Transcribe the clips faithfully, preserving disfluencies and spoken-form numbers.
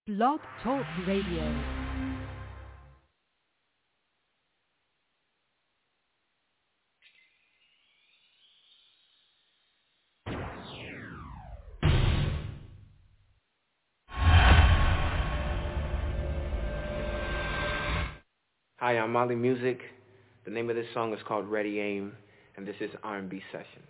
Blog Talk Radio. Hi, I'm Molly Music. The name of this song is called Ready Aim, and this is R and B Sessions.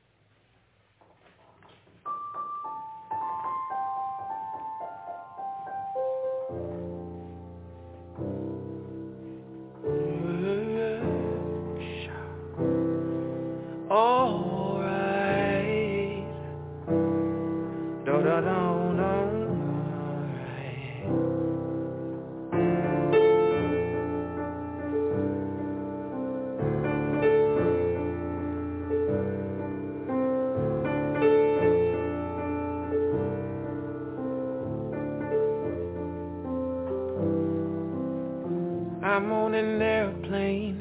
I'm on an airplane,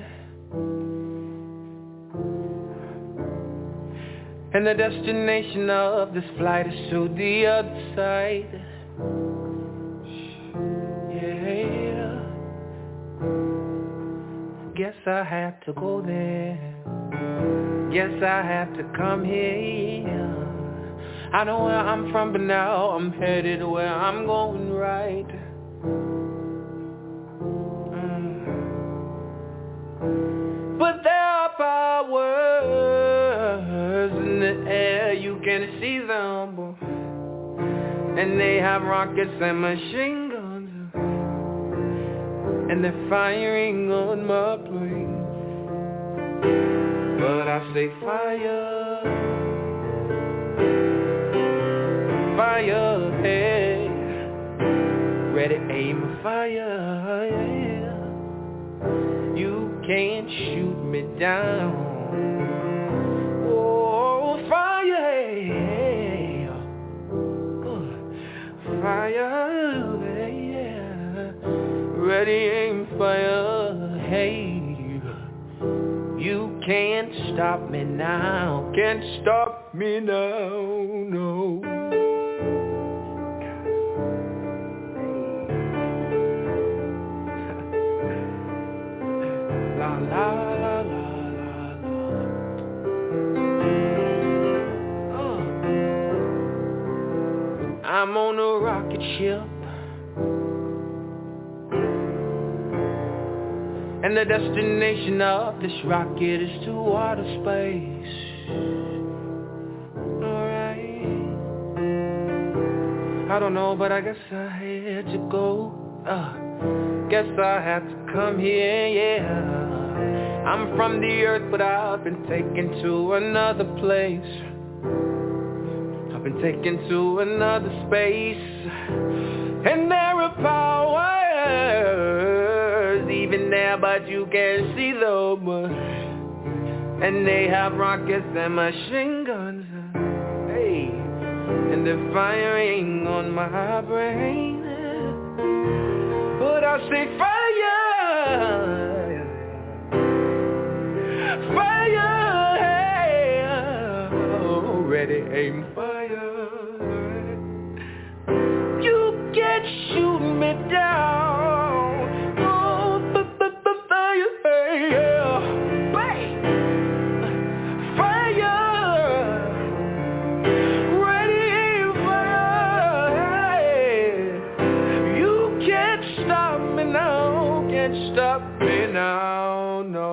and the destination of this flight is to the other side. Yeah, guess I have to go there. Guess I have to come here. I know where I'm from, but now I'm headed where I'm going right. But there are powers in the air, you can see them, and they have rockets and machine guns, and they're firing on my plane. But I say fire, fire, hey, ready, aim, fire, yeah. You can't shoot me down. Oh, fire, yeah. Fire, yeah. Ready, aim, fire, hey. You can't stop me now. Can't stop me now, no. La la la la la la. Oh. I'm on a rocket ship, and the destination of this rocket is to outer space. Alright. I don't know, but I guess I had to go. Uh, guess I had to come here, yeah. I'm from the earth, but I've been taken to another place. I've been taken to another space, and there are powers even there, but you can't see them. And they have rockets and machine guns, hey, and they're firing on my brain. But I say fire, fire, hey, oh, ready, aim, fire. You can't shoot me down. Oh, fire, yeah, fire, ready, aim, fire. You can't stop me now. Can't stop me now, no.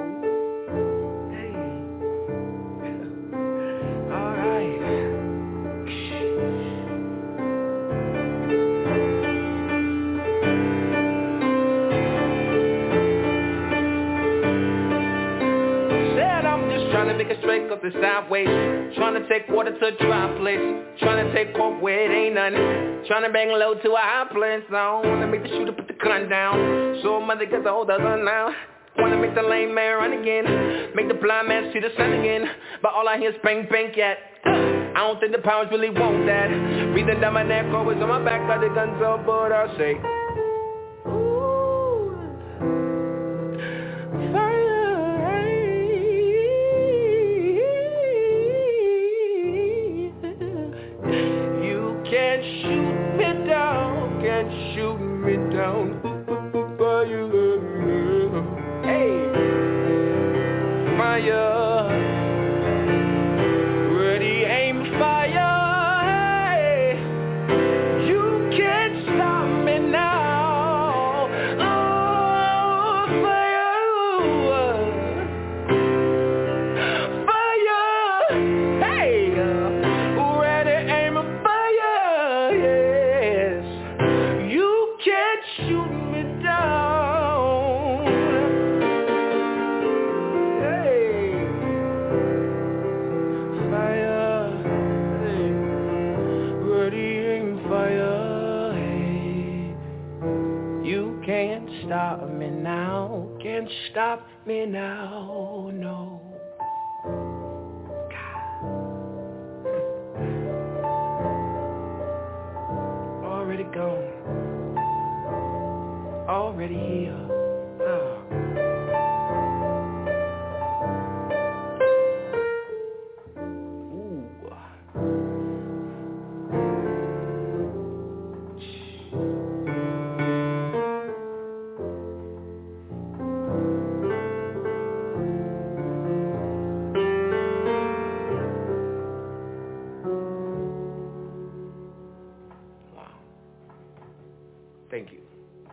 Trying to make a straight up and sideways. Trying to take water to a dry place. Trying to take coke where it ain't nothing. Trying to bang low to a high place. I don't wanna make the shooter put the gun down. So mother gets the hold of gun now. Wanna make the lame man run again. Make the blind man see the sun again. But all I hear is bang bang yet. I don't think the powers really want that. Breathing down my neck, always on my back. Got the guns up, but I say can't me down. Fire, hey, fire, ready, aim, fire. Hey, you can't stop me now. Oh, fire, fire, hey, ready, aim, fire. Yes, you can't shoot me down. Hey, fire, hey, ready, aim, fire. Hey, you can't stop me now. Can't stop me now. No. Already gone. Already here. Oh. Ooh. Wow. Thank you.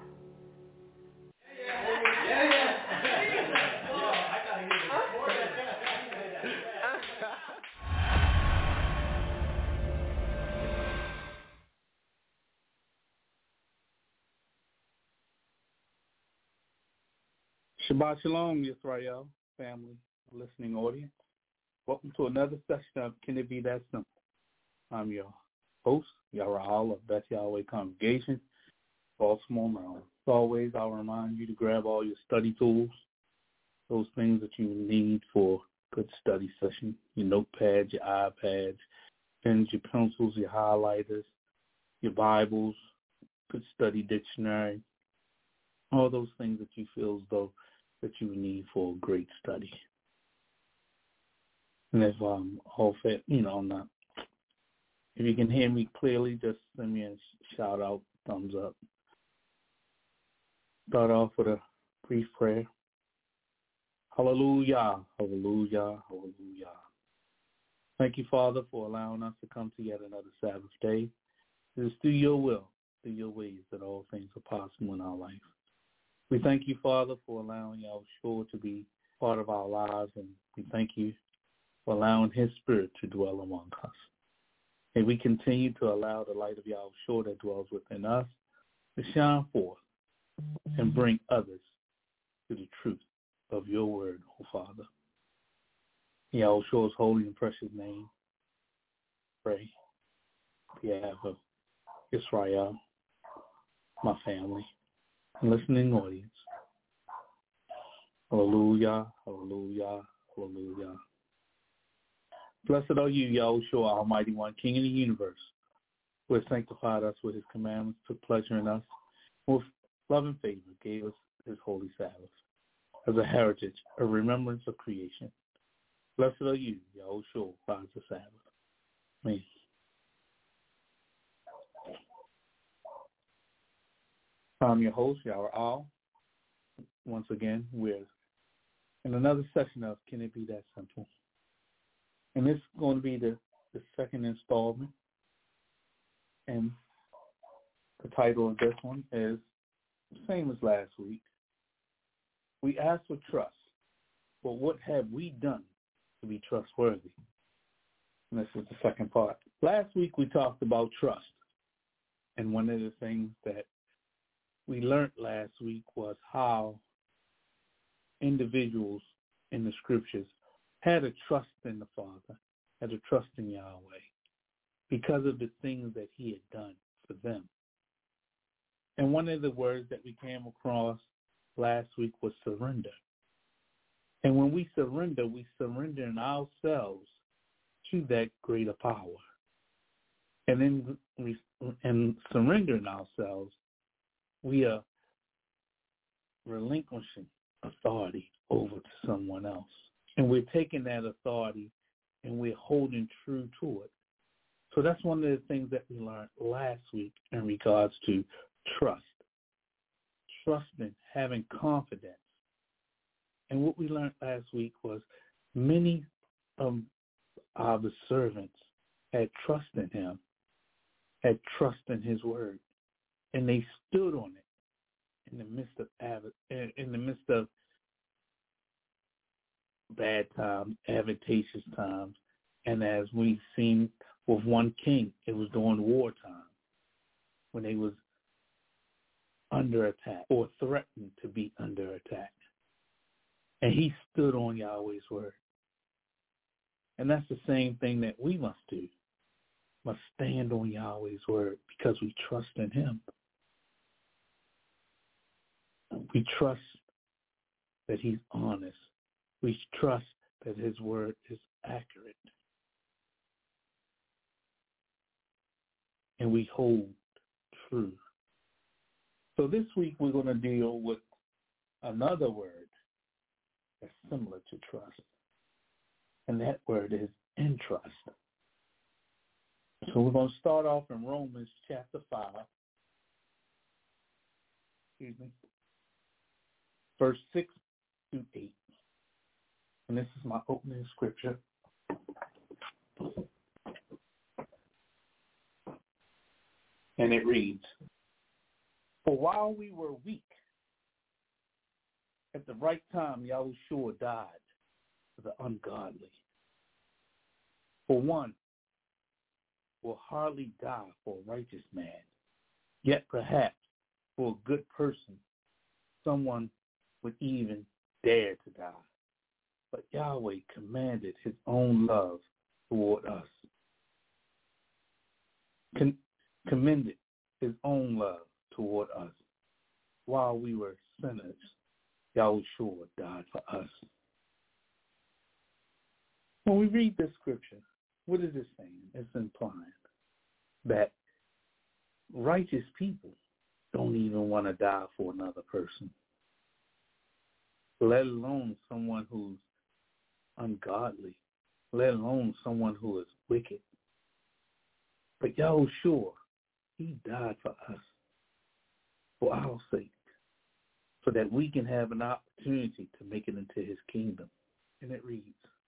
Shabbat Shalom, Yisrael, family, listening audience. Welcome to another session of Can It Be That Simple? I'm your host, Yara'al of Beth Yahweh Congregation, Baltimore, Maryland. As always, I'll remind you to grab all your study tools, those things that you need for a good study session, your notepads, your iPads, pens, your pencils, your highlighters, your Bibles, good study dictionary, all those things that you feel as though that you need for a great study. And if um all fit, you know, I'm not. If you can hear me clearly, just send me a shout out, thumbs up. Start off with a brief prayer. Hallelujah, hallelujah, hallelujah. Thank you, Father, for allowing us to come to yet another Sabbath day. It is through your will, through your ways, that all things are possible in our life. We thank you, Father, for allowing Yahushua to be part of our lives, and we thank you for allowing his spirit to dwell among us. May we continue to allow the light of Yahushua that dwells within us to shine forth and bring others to the truth of your word, O Father. In Yahushua's holy and precious name, pray. behalf of Israel, my family, and listening audience. Hallelujah, hallelujah, hallelujah. Blessed are you, Yahushua, Almighty One, King of the universe, who has sanctified us with his commandments, took pleasure in us, with love and favor gave us his holy Sabbath as a heritage, a remembrance of creation. Blessed are you, Yahushua, finds the Sabbath. Amen. I'm your host, Yahweh Al. Once again, we're in another session of Can It Be That Simple? And this is going to be the, the second installment. And the title of this one is the same as last week. We ask for trust, but what have we done to be trustworthy? And this is the second part. Last week we talked about trust. And one of the things that we learned last week was how individuals in the scriptures had a trust in the Father, had a trust in Yahweh because of the things that he had done for them. And one of the words that we came across last week was surrender. And when we surrender, we surrender in ourselves to that greater power. And then we, in surrendering ourselves, we are relinquishing authority over to someone else. And we're taking that authority and we're holding true to it. So that's one of the things that we learned last week in regards to trust. trusting, having confidence. And what we learned last week was many of our servants had trust in him, had trust in his word, and they stood on it in the midst of in the midst of bad times, advantageous times, and as we've seen with one king, it was during wartime when they was under attack or threatened to be under attack. And he stood on Yahweh's word. And that's the same thing that we must do. Must stand on Yahweh's word because we trust in him. We trust that he's honest. We trust that his word is accurate. And we hold true. So this week we're going to deal with another word that's similar to trust. And that word is entrust. So we're going to start off in Romans chapter five. Excuse me. Verse six through eight. And this is my opening scripture. And it reads, "For while we were weak, at the right time Yahushua died for the ungodly. For one will hardly die for a righteous man, yet perhaps for a good person someone would even dare to die. But Yahweh commanded his own love toward us. Con- commended his own love toward us. While we were sinners, Yahushua died for us." When we read this scripture, what is it saying? It's implying that righteous people don't even want to die for another person, let alone someone who's ungodly, let alone someone who is wicked. But Yahushua, he died for us, for our sake, so that we can have an opportunity to make it into his kingdom. And it reads,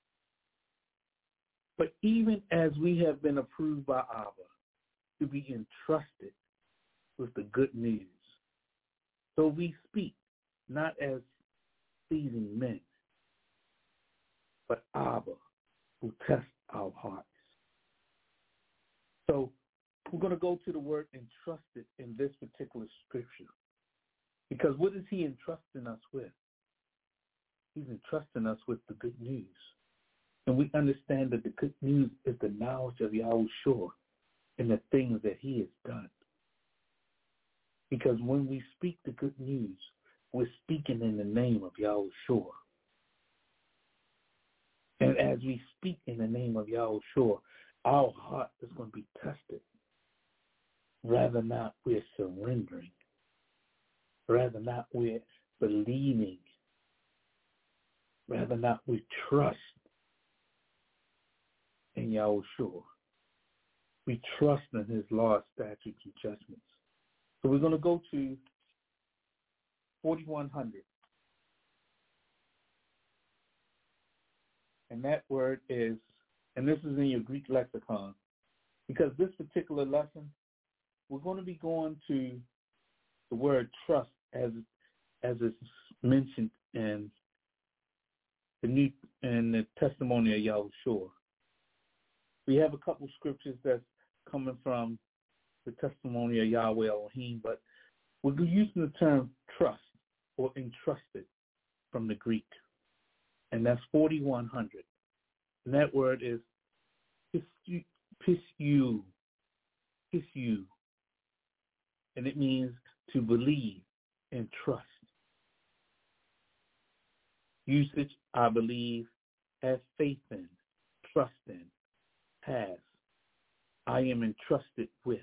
"But even as we have been approved by Abba to be entrusted with the good news, so we speak not as pleasing men, but Abba, who tests our hearts." So we're going to go to the word entrusted in this particular scripture. Because what is he entrusting us with? He's entrusting us with the good news. And we understand that the good news is the knowledge of Yahushua and the things that he has done. Because when we speak the good news, we're speaking in the name of Yahushua. And as we speak in the name of Yahushua, our heart is going to be tested. Rather not we're surrendering. Rather not we're believing. Rather not we trust in Yahushua. We trust in his laws, statutes, and judgments. So we're going to go to forty-one hundred. And that word is, and this is in your Greek lexicon, because this particular lesson, we're going to be going to the word trust as as it's mentioned in the new in the testimony of Yahushua. We have a couple scriptures that's coming from the testimony of Yahweh Elohim, but we're using the term trust or entrusted from the Greek, and that's forty-one hundred. And that word is pisyu, pisyu, and it means to believe and trust. Usage, I believe, have faith in, trust in, has. I am entrusted with.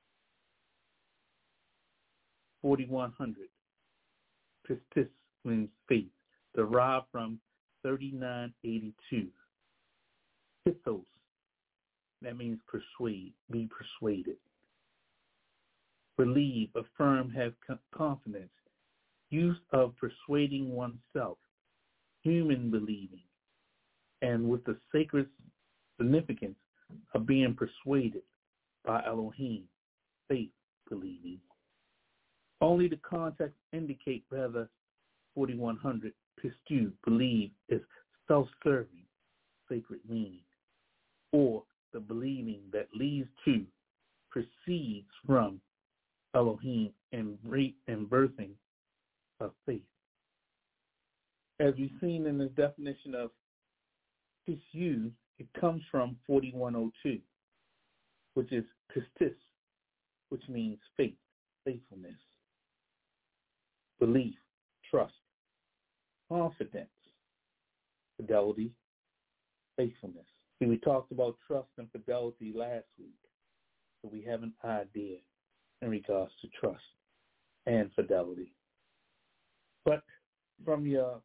forty-one hundred. Pistis means faith, derived from thirty-nine eighty-two. Pithos, that means persuade, be persuaded. Believe, affirm, have confidence, use of persuading oneself, human believing, and with the sacred significance of being persuaded by Elohim, faith believing. Only the context indicate rather forty-one hundred pistu, believe, is self-serving, sacred meaning, or the believing that leads to, proceeds from Elohim and birthing of faith. As we've seen in the definition of pistu, it comes from forty-one oh two, which is pistis, which means faith, faithfulness, belief, trust, confidence, fidelity, faithfulness. See, we talked about trust and fidelity last week, so we have an idea in regards to trust and fidelity. But from your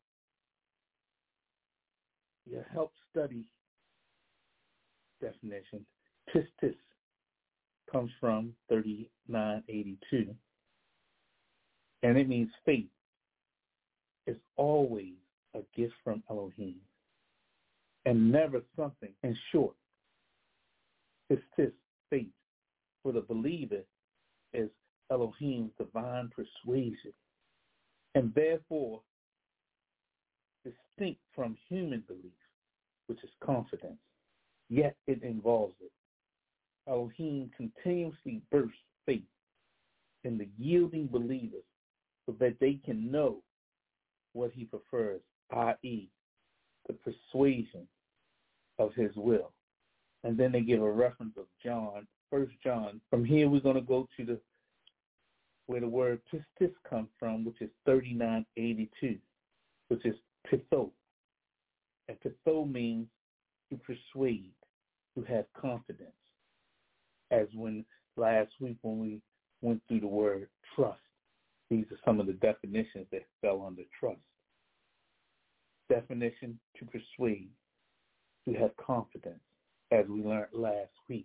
your help study definition, pistis comes from thirty-nine eighty-two, and it means faith is always a gift from Elohim and never something. In short, pistis, faith, for the believer is Elohim's divine persuasion, and therefore distinct from human belief, which is confidence, yet it involves it. Elohim continuously bursts faith in the yielding believers so that they can know what he prefers, that is, the persuasion of his will. And then they give a reference of John, First John. From here, we're going to go to the where the word pistis comes from, which is thirty-nine eighty-two, which is pitho. And pitho means to persuade, to have confidence. As when last week when we went through the word trust, these are some of the definitions that fell under trust. Definition, to persuade, to have confidence, as we learned last week.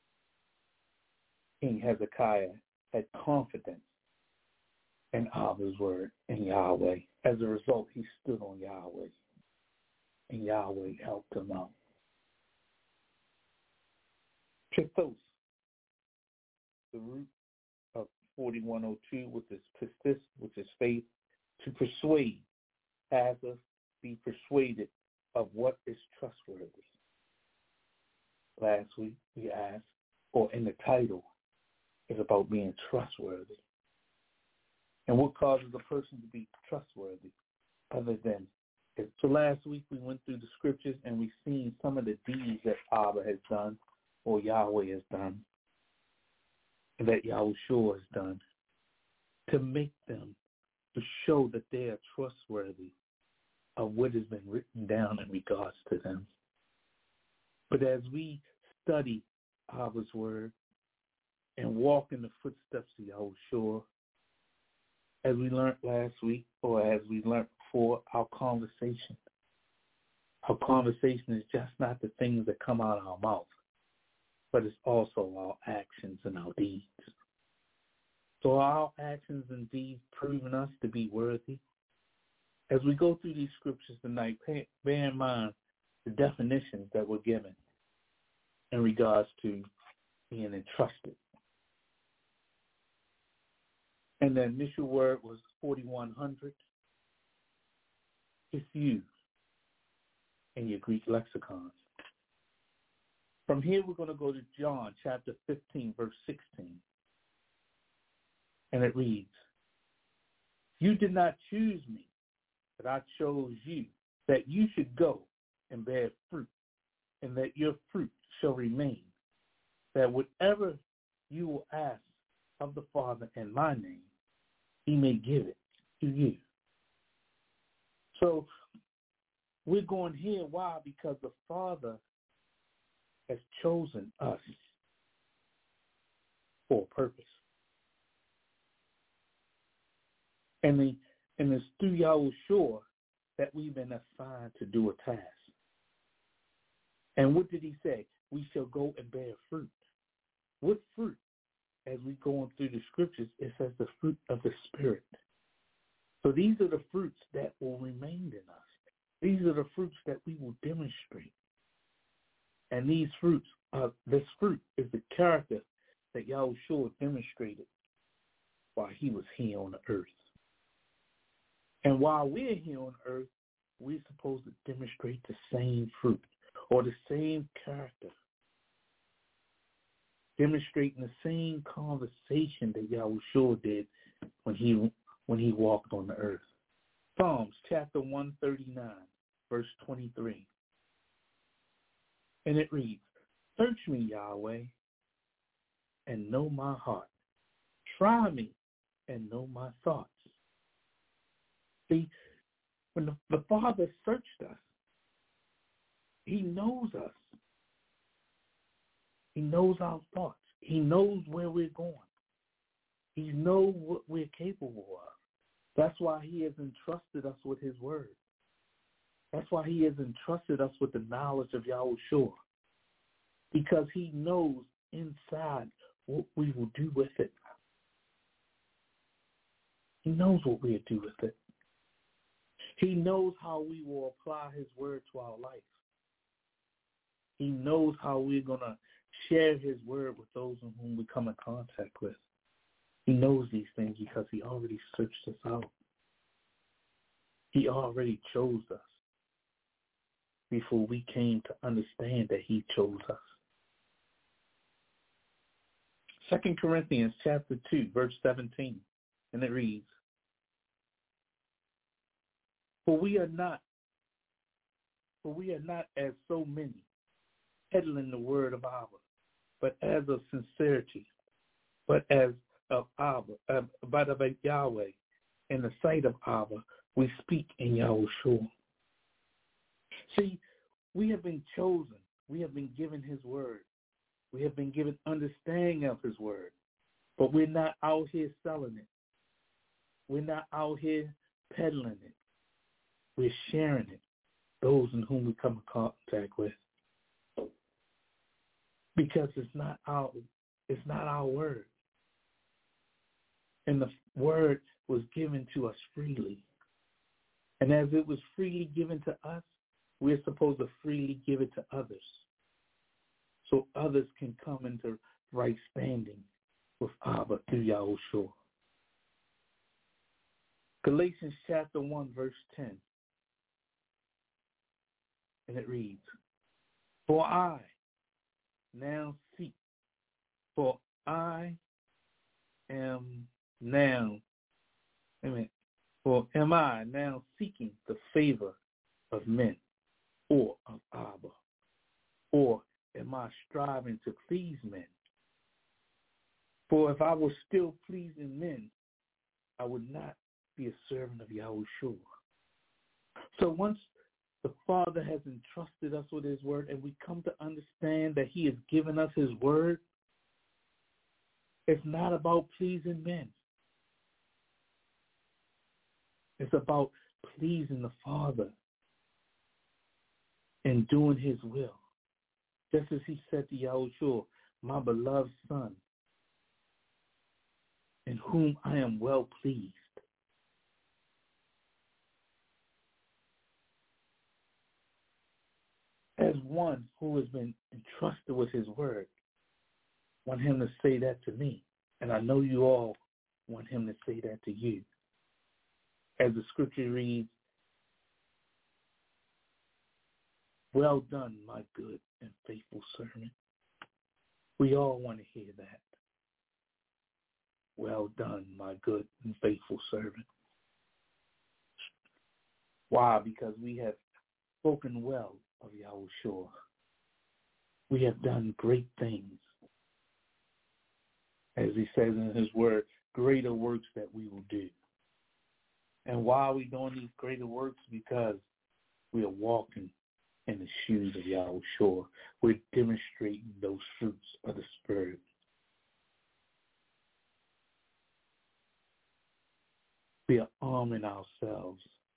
King Hezekiah had confidence in Abba's word, in Yahweh. As a result, he stood on Yahweh, and Yahweh helped him out. Pithos, the root of forty-one oh two, which is pistis, which is faith, to persuade, has us be persuaded of what is trustworthy. Last week we asked, or in the title, is about being trustworthy. And what causes a person to be trustworthy other than it? So last week we went through the scriptures and we've seen some of the deeds that Abba has done or Yahweh has done, and that Yahushua has done to make them, to show that they are trustworthy of what has been written down in regards to them. But as we study Abba's word and walk in the footsteps of Yahushua, as we learned last week, or as we learned before, our conversation, our conversation is just not the things that come out of our mouth, but it's also our actions and our deeds. So are our actions and deeds proving us to be worthy? As we go through these scriptures tonight, pay, bear in mind the definitions that were given in regards to being entrusted. And the initial word was forty-one hundred. It's used in your Greek lexicons. From here, we're going to go to John chapter fifteen, verse sixteen. And it reads, "You did not choose me, but I chose you, that you should go and bear fruit, and that your fruit shall remain, that whatever you will ask of the Father in my name, he may give it to you." So we're going here. Why? Because the Father has chosen us for a purpose. And, the, and it's through Yahushua that we've been assigned to do a task. And what did he say? We shall go and bear fruit. What fruit? As we go on through the scriptures, it says the fruit of the Spirit. So these are the fruits that will remain in us. These are the fruits that we will demonstrate. And these fruits, uh, this fruit is the character that Yahushua demonstrated while he was here on the earth. And while we're here on earth, we're supposed to demonstrate the same fruit or the same character, demonstrating the same conversation that Yahushua did when he when he walked on the earth. Psalms chapter one thirty-nine, verse twenty-three. And it reads, "Search me, Yahweh, and know my heart. Try me and know my thoughts." See, when the, the Father searched us, he knows us. He knows our thoughts. He knows where we're going. He knows what we're capable of. That's why he has entrusted us with his word. That's why he has entrusted us with the knowledge of Yahushua, because he knows inside what we will do with it. He knows what we'll do with it. He knows how we will apply his word to our life. He knows how we're going to share his word with those in whom we come in contact with. He knows these things because he already searched us out. He already chose us before we came to understand that he chose us. Second Corinthians chapter two, verse seventeen, and it reads, For we are not, for we are not as so many, peddling the word of Abba, but as of sincerity, but as of Abba, uh, but of Yahweh, in the sight of Abba, we speak in Yahushua. See, we have been chosen. We have been given his word. We have been given understanding of his word. But we're not out here selling it. We're not out here peddling it. We're sharing it, those in whom we come in contact with. Because it's not our, it's not our word. And the word was given to us freely. And as it was freely given to us, we're supposed to freely give it to others, so others can come into right standing with Abba through Yahushua. Galatians chapter one, verse ten. And it reads, For I now seek, for I am now, amen, for am I now seeking the favor of men or of Abba? Or am I striving to please men? For if I were still pleasing men, I would not be a servant of Yahushua. So once the Father has entrusted us with his word and we come to understand that he has given us his word, it's not about pleasing men. It's about pleasing the Father and doing his will. Just as he said to Yahushua, my beloved Son, in whom I am well pleased. As one who has been entrusted with his word, I want him to say that to me. And I know you all want him to say that to you. As the scripture reads, well done, my good and faithful servant. We all want to hear that. Well done, my good and faithful servant. Why? Because we have spoken well of Yahushua. We have done great things. As he says in his word, greater works that we will do. And why are we doing these greater works? Because we are walking in the shoes of Yahushua. We're demonstrating those fruits of the Spirit. We are arming ourselves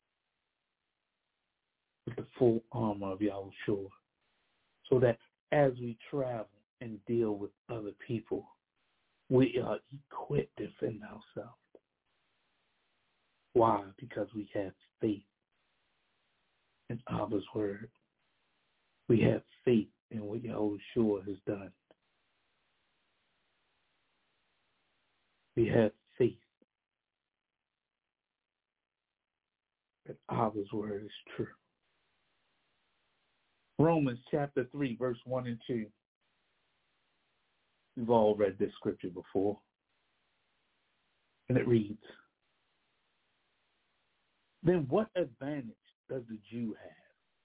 with the full armor of Yahushua, so that as we travel and deal with other people, we are equipped to defend ourselves. Why? Because we have faith in Abba's word. We have faith in what Yahushua has done. We have faith that Abba's word is true. Romans chapter three, verse one and two. We've all read this scripture before. And it reads, then what advantage does the Jew have?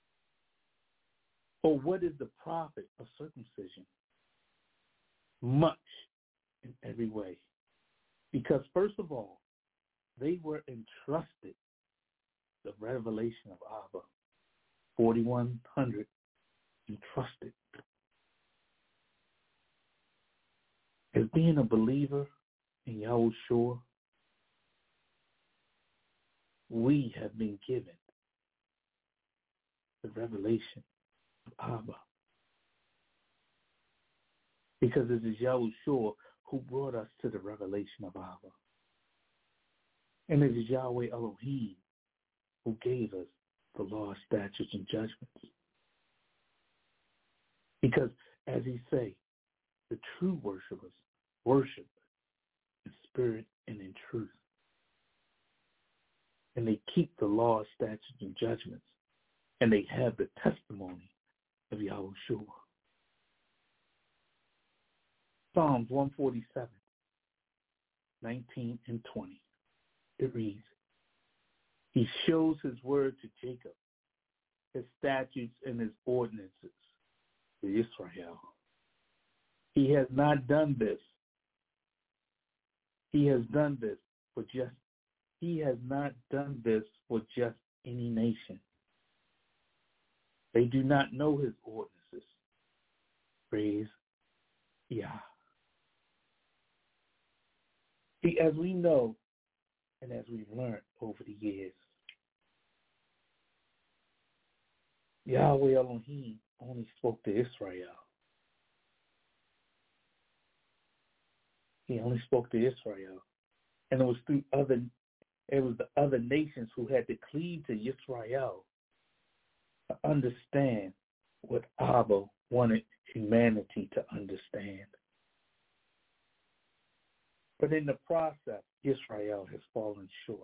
Or what is the profit of circumcision? Much in every way. Because first of all, they were entrusted the revelation of Abba. forty-one hundred entrusted. As being a believer in Yahushua, we have been given the revelation of Abba. Because it is Yahushua who brought us to the revelation of Abba. And it is Yahweh Elohim who gave us the law, statutes, and judgments. Because, as he say, the true worshipers worship in spirit and in truth. And they keep the law, statutes, and judgments. And they have the testimony of Yahushua. Psalms one forty-seven, nineteen and twenty. It reads, he shows his word to Jacob, his statutes and his ordinances to Israel. He has not done this. He has done this for just, he has not done this for just any nation. They do not know his ordinances. Praise Yah. See, as we know, and as we've learned over the years, Yahweh Elohim only spoke to Israel. He only spoke to Israel. And it was through other, it was the other nations who had to cleave to Israel to understand what Abba wanted humanity to understand. But in the process, Israel has fallen short.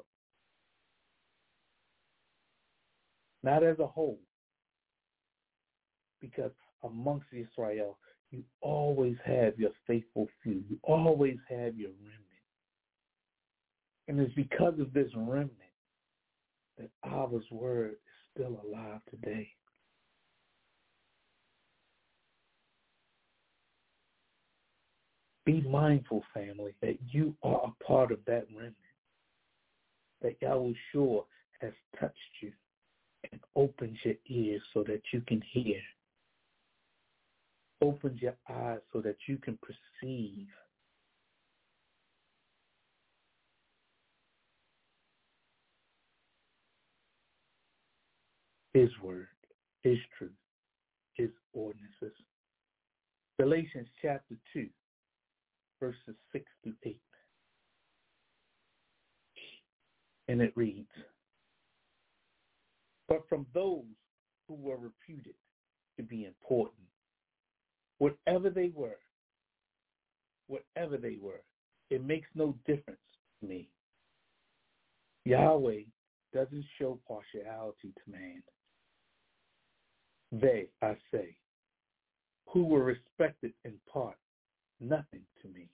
Not as a whole, because amongst Israel, you always have your faithful few. You always have your remnant. And it's because of this remnant that Abba's word is still alive today. Be mindful, family, that you are a part of that remnant, that Yahushua has touched you and opened your ears so that you can hear. Opened your eyes so that you can perceive. His word, his truth, his ordinances. Galatians chapter two. Verses six through eight. And it reads, but from those who were reputed to be important, whatever they were, whatever they were, it makes no difference to me. Yahweh doesn't show partiality to man. They, I say, who were respected in part, nothing to me.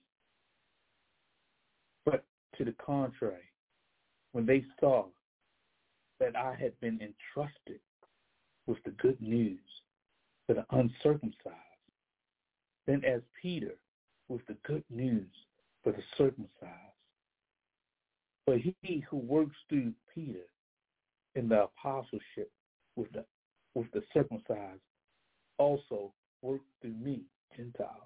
But to the contrary, when they saw that I had been entrusted with the good news for the uncircumcised, then as Peter with the good news for the circumcised. For he who works through Peter in the apostleship with the with the circumcised also worked through me, Gentiles.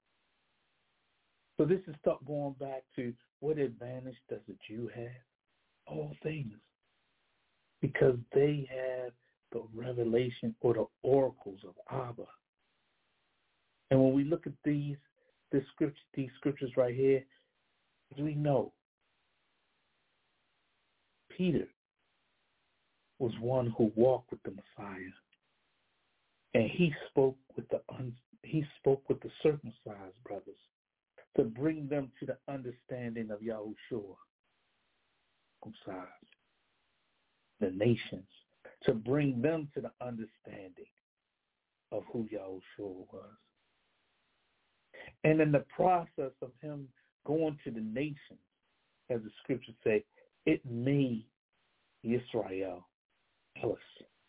So this is stuff going back to what advantage does a Jew have? All things. Because they have the revelation or the oracles of Abba. And when we look at these, this scripture, these scriptures right here, we know Peter was one who walked with the Messiah, and he spoke with the un, he spoke with the circumcised brothers to bring them to the understanding of Yahushua, circumcised the nations, to bring them to the understanding of who Yahushua was. And in the process of him going to the nations, as the scriptures say, it made Israel jealous.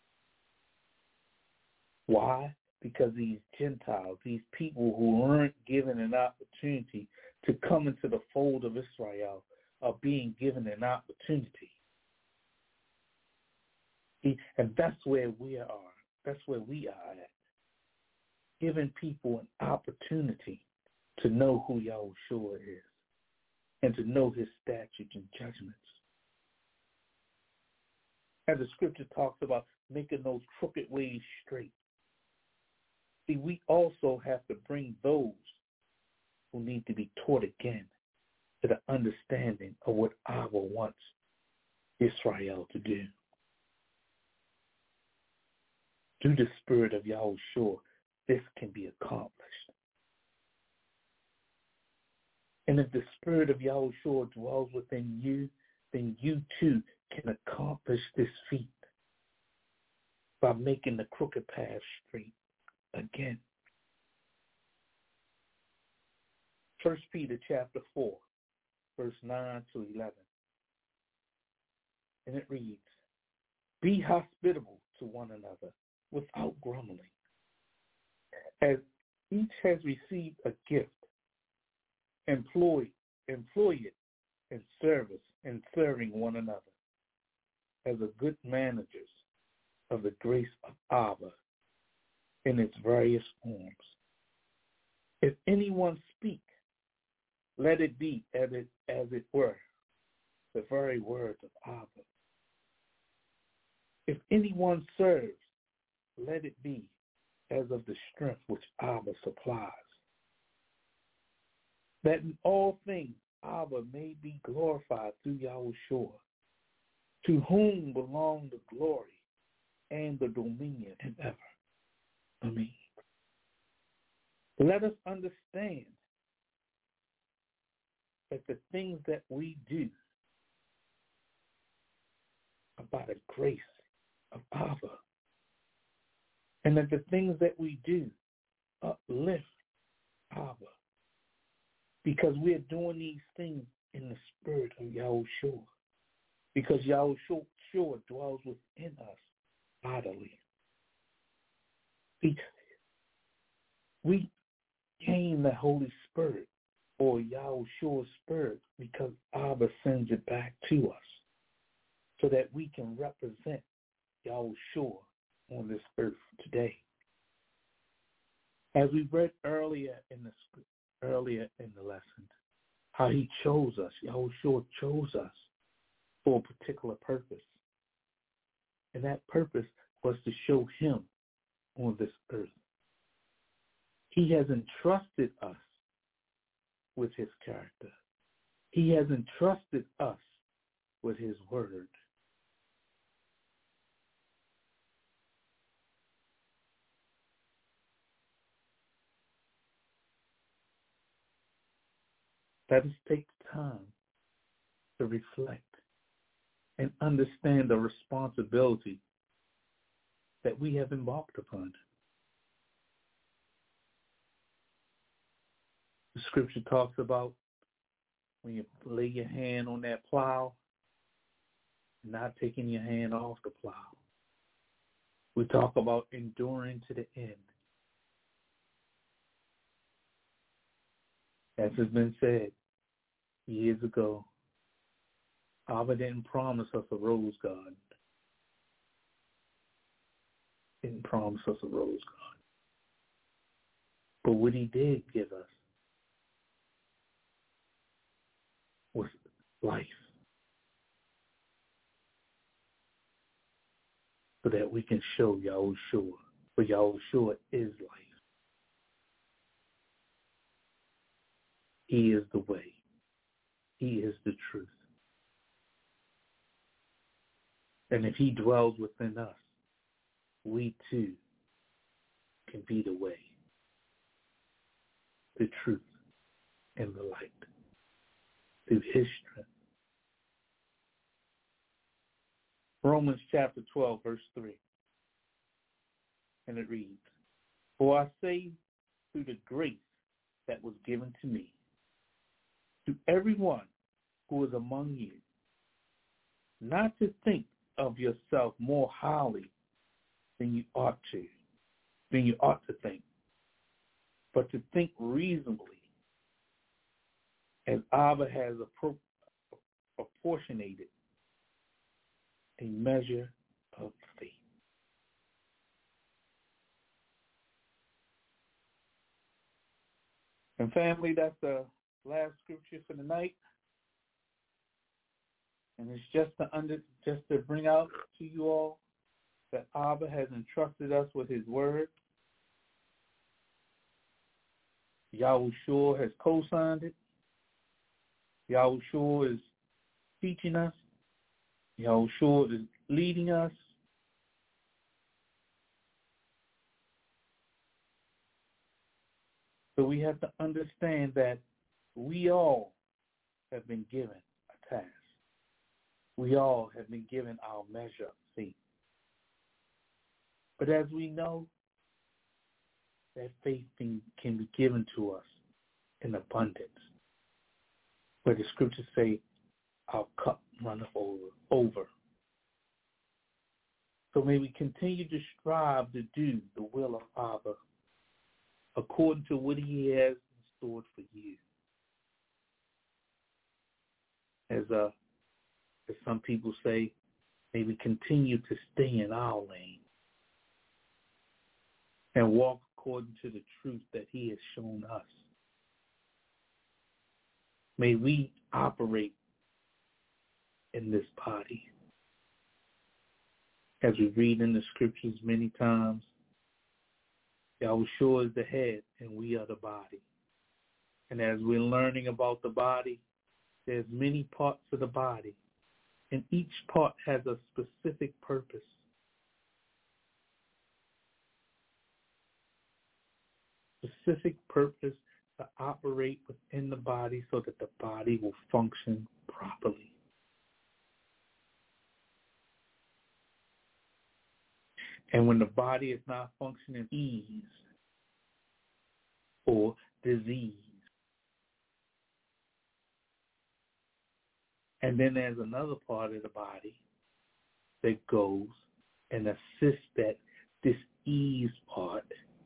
Why? Because these Gentiles, these people who weren't given an opportunity to come into the fold of Israel, are being given an opportunity. And that's where we are. That's where we are at. Giving people an opportunity to know who Yahushua is and to know his statutes and judgments. As the scripture talks about making those crooked ways straight. See, we also have to bring those who need to be taught again to the understanding of what Abba wants Israel to do. Through the spirit of Yahushua, this can be accomplished. And if the spirit of Yahushua dwells within you, then you too can accomplish this feat by making the crooked path straight again. First Peter chapter four, verse nine to eleven. And it reads, "Be hospitable to one another without grumbling. As each has received a gift, employ, employ it in service and serving one another as a good managers of the grace of Abba in its various forms. If anyone speak, let it be as it, as it were the very words of Abba. If anyone serves, let it be as of the strength which Abba supplies, that in all things Abba may be glorified through Yahushua, to whom belong the glory and the dominion and ever. Amen." Let us understand that the things that we do are by the grace of Abba, and that the things that we do uplift Abba, because we are doing these things in the spirit of Yahushua, because Yahushua dwells within us bodily. See, we gain the Holy Spirit or Yahushua's Spirit because Abba sends it back to us so that we can represent Yahushua on this earth today. As we read earlier in the earlier in the lesson, how he chose us, Yahushua chose us for a particular purpose. And that purpose was to show him on this earth. He has entrusted us with his character. He has entrusted us with his word. Let us take the time to reflect and understand the responsibility that we have embarked upon. The scripture talks about when you lay your hand on that plow, not taking your hand off the plow. We talk about enduring to the end. As has been said years ago, Abba didn't promise us a rose garden. Didn't promise us a rose garden. But what he did give us was life, so that we can show Yahushua, for Yahushua is life. He is the way. He is the truth. And if he dwells within us, we too can be the way, the truth, and the light through his strength. Romans chapter twelve, verse three. And it reads, "For I say through the grace that was given to me, to everyone who is among you, not to think of yourself more highly than you ought to, than you ought to think, but to think reasonably, as Abba has appro- apportionated a measure of faith." And family, that's the last scripture for the night. And it's just to under, just to bring out to you all that Abba has entrusted us with his word. Yahushua has co-signed it. Yahushua is teaching us. Yahushua is leading us. So we have to understand that we all have been given a task. We all have been given our measure of faith. But as we know, that faith can, can be given to us in abundance. Where the scriptures say, our cup runneth over, over. So may we continue to strive to do the will of Abba according to what he has stored for you. As uh, as some people say, may we continue to stay in our lane and walk according to the truth that he has shown us. May we operate in this body. As we read in the scriptures many times, Yahushua is the head and we are the body. And as we're learning about the body, there's many parts of the body, and each part has a specific purpose. Specific purpose to operate within the body so that the body will function properly. And when the body is not functioning ease or disease, and then there's another part of the body that goes and assists that disease part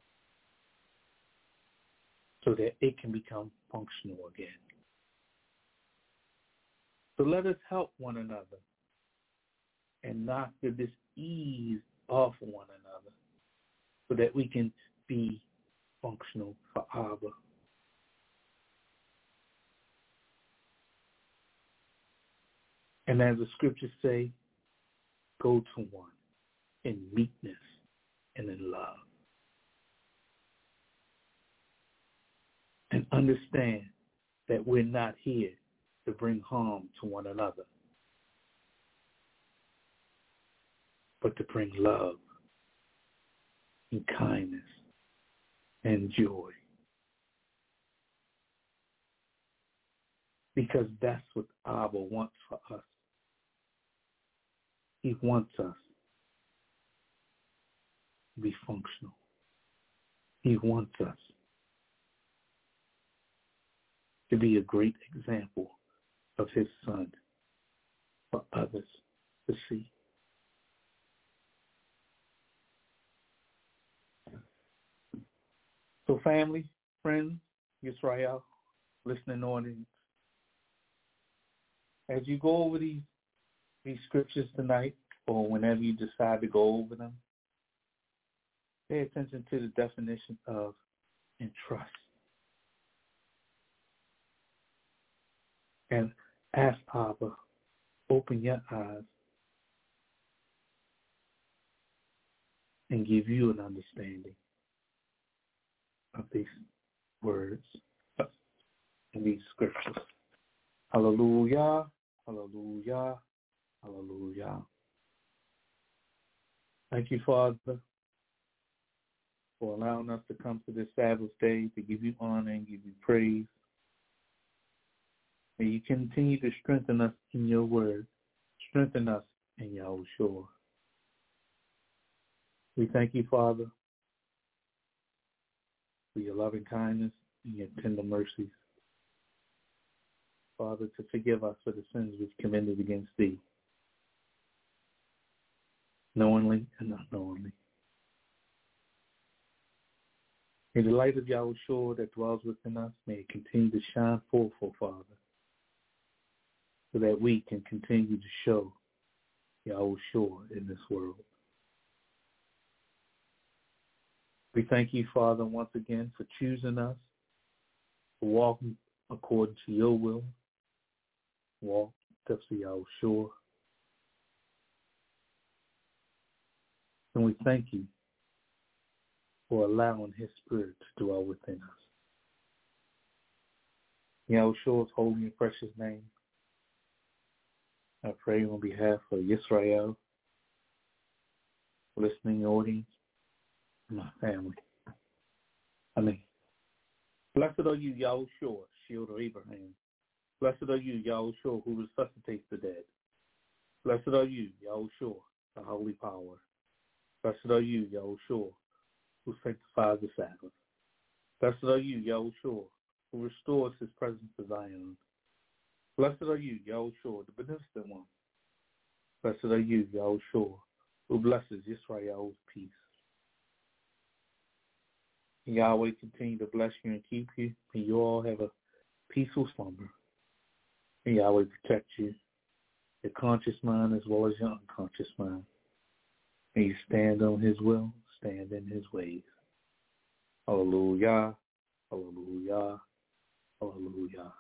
so that it can become functional again. So let us help one another and knock the disease off one another so that we can be functional for Abba. And as the scriptures say, go to one in meekness and in love. And understand that we're not here to bring harm to one another, but to bring love and kindness and joy. Because that's what Abba wants for us. He wants us to be functional. He wants us to be a great example of his son for others to see. So family, friends, Yisrael, listening audience, as you go over these these scriptures tonight, or whenever you decide to go over them, pay attention to the definition of entrust. And ask Abba, open your eyes and give you an understanding of these words in these scriptures. Hallelujah, hallelujah, hallelujah. Thank you, Father, for allowing us to come to this Sabbath day to give you honor and give you praise. May you continue to strengthen us in your word. Strengthen us in Yahushua. We thank you, Father, for your loving kindness and your tender mercies. Father, to forgive us for the sins we've committed against thee, knowingly and unknowingly. May the light of Yahushua that dwells within us, may it continue to shine forth, O Father, so that we can continue to show Yahushua in this world. We thank you, Father, once again for choosing us, for walking according to your will, walk steps of Yahushua. And we thank you for allowing his spirit to dwell within us. In Yahushua's holy and precious name, I pray on behalf of Yisrael, listening audience, and my family. Amen. Blessed are you, Yahushua, shield of Abraham. Blessed are you, Yahushua, who resuscitates the dead. Blessed are you, Yahushua, the holy power. Blessed are you, Yahushua, who sanctifies the Sabbath. Blessed are you, Yahushua, who restores his presence to Zion. Blessed are you, Yahushua, the beneficent one. Blessed are you, Yahushua, who blesses Israel's peace. May Yahweh continue to bless you and keep you. May you all have a peaceful slumber. May Yahweh protect you, your conscious mind as well as your unconscious mind. May you stand on his will, stand in his ways. Hallelujah, hallelujah, hallelujah.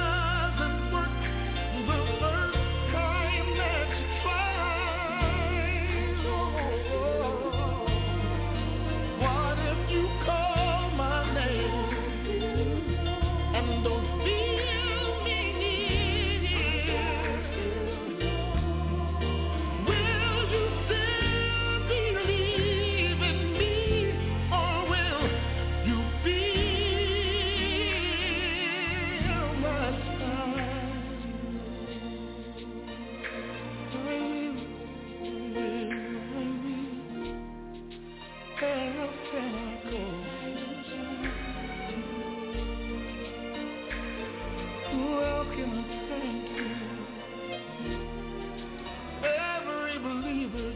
What if it doesn't work the first time that you try?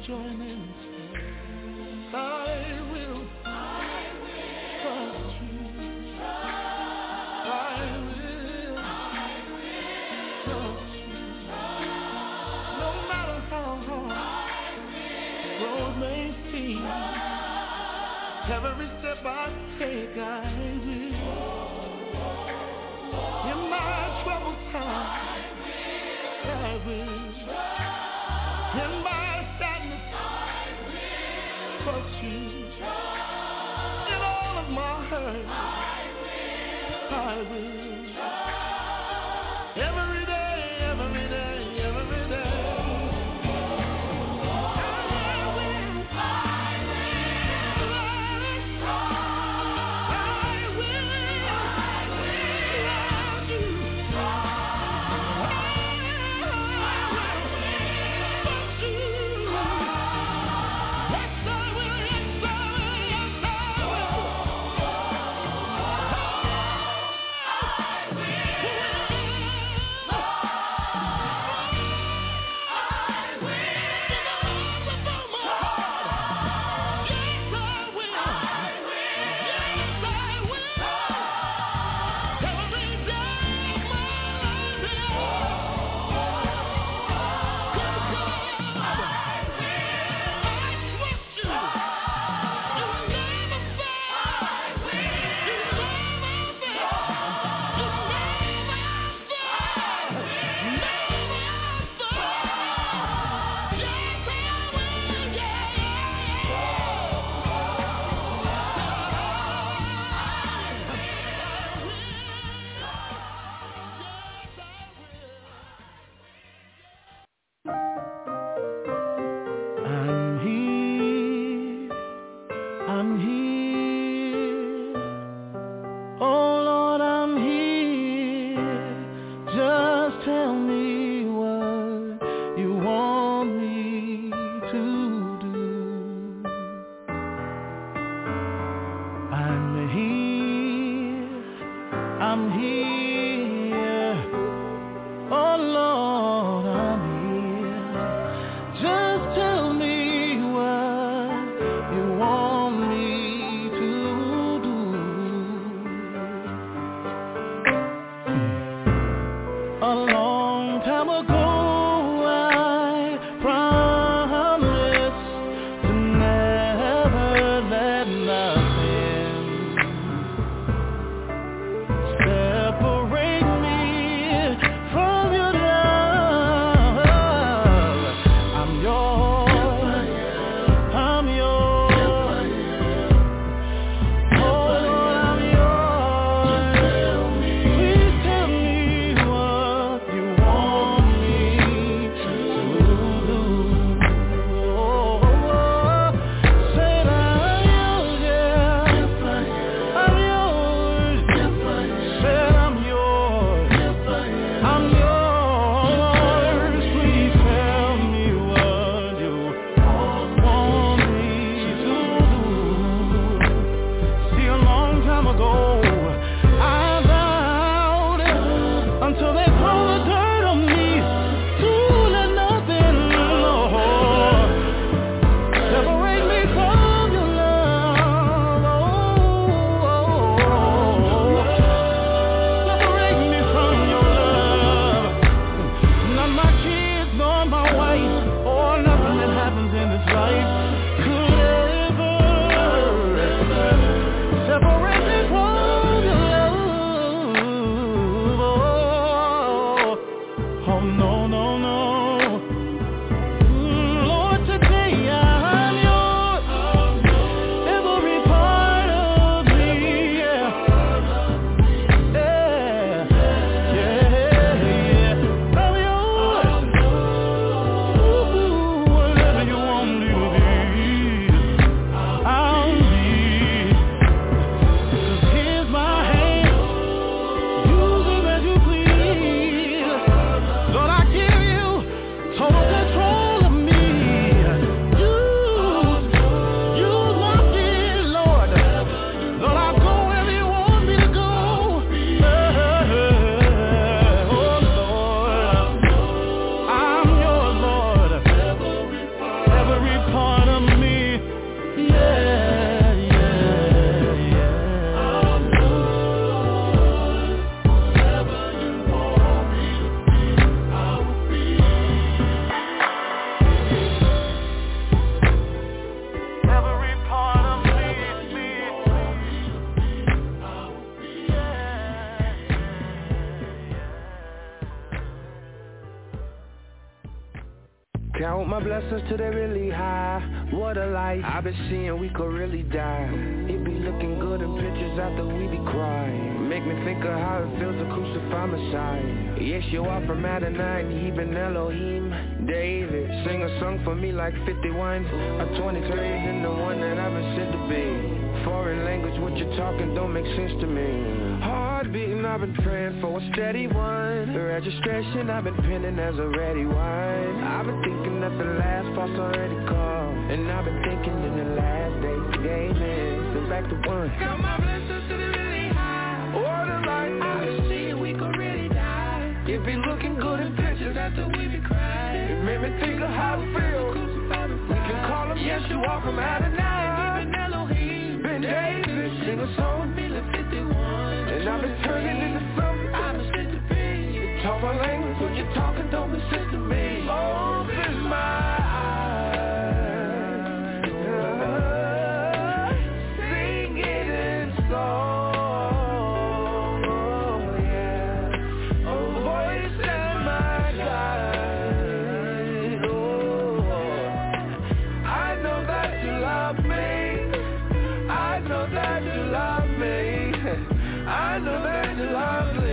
join in and say, I will, I will trust you. I will, I will trust you. No matter how hard the road may seem, every step I take, I will. In my troubled time, I will. In my sadness, I will trust you. In all of my hurt, I will. Every day, every day, every day. I Count my blessings till they really high. What a life I've been seeing, we could really die. It be looking good in pictures after we be crying. Make me think of how it feels to crucify Messiah. Yes, you are from Adonai, even Elohim. David, sing a song for me like fifty-one. A twenty-three and the one that I've been sent to be. Foreign language, what you're talking don't make sense to me. Heart beating, I've been praying for a steady one. The registration, I've been penning as a ready one. I've been thinking that the last part's already come. And I've been thinking in the last days the game is. So back to one. Got my blessings to the really high. What a life I've been seeing we could really die. It be looking good in pictures after we be crying. It made me think of how it feels. We can call him Yeshua from Adonai. Even Elohim. Ben David, sing a song. Feeling fifty-one. And I've been turning into something. I've been sent to be. Talk my language, when you're talking don't make sense to me. Open my eyes, uh, sing it in song, oh yeah, a voice and my guide, oh, I know that you love me, I know that you love me, I know that you love me.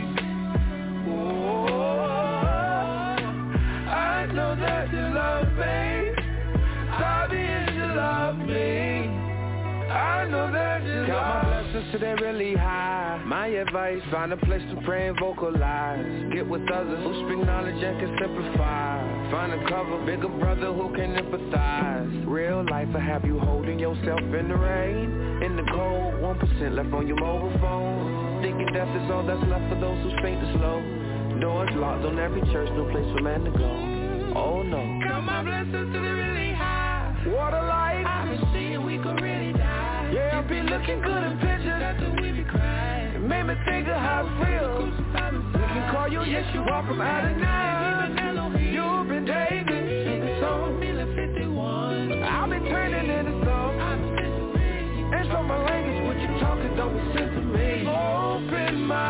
Count my blessings till they really high. My advice, find a place to pray and vocalize. Get with others who speak knowledge and can simplify. Find a cover, bigger brother who can empathize. Real life will have you holding yourself in the rain. In the cold, one percent left on your mobile phone. Thinking death is all that's left for those who faint the slow. Doors locked on every church, no place for man to go. Oh no. Count my blessings till they really high. What a life I've been seeing we could really die. Yeah, I be looking good in pictures after we be crying. It made me think of how it feels. We can call you Yeshua from Adonai. Even Elohim. You've been David, sing a song. Feeling fifty-one. I've been turning into song. I've been sent to be. And so my language, what you talking don't make sense to me. Open my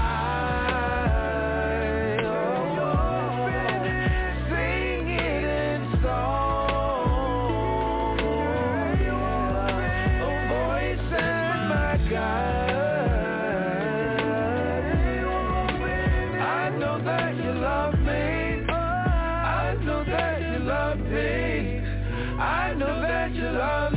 eyes, oh, sing it in song. I know that you love me. I know that you love me. I know that you love